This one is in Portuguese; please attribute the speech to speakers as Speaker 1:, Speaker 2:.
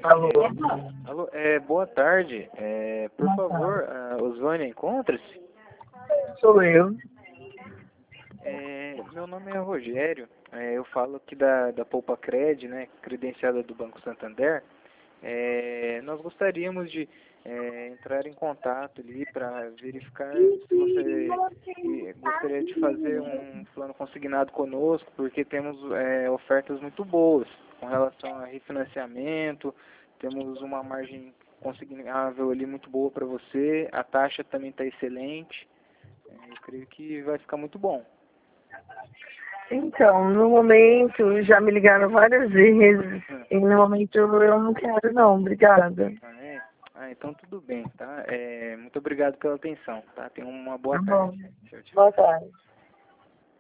Speaker 1: Alô?
Speaker 2: Alô, boa tarde. Por favor, Osvânia, encontra-se?
Speaker 1: Sou eu.
Speaker 2: Meu nome é Rogério. Eu falo aqui da Poupa Cred, né, credenciada do Banco Santander. Nós gostaríamos de entrar em contato ali para verificar se você gostaria de fazer um plano consignado conosco, porque temos ofertas muito boas com relação a refinanciamento, temos uma margem consignável ali muito boa para você, a taxa também está excelente. Eu creio que vai ficar muito bom.
Speaker 1: Então, no momento, já me ligaram várias vezes. E no momento eu não quero não, obrigada.
Speaker 2: Então tudo bem, tá? Muito obrigado pela atenção, tá? Tenha uma boa
Speaker 1: Tá bom.
Speaker 2: tarde. Tchau, tchau.
Speaker 1: Boa tarde.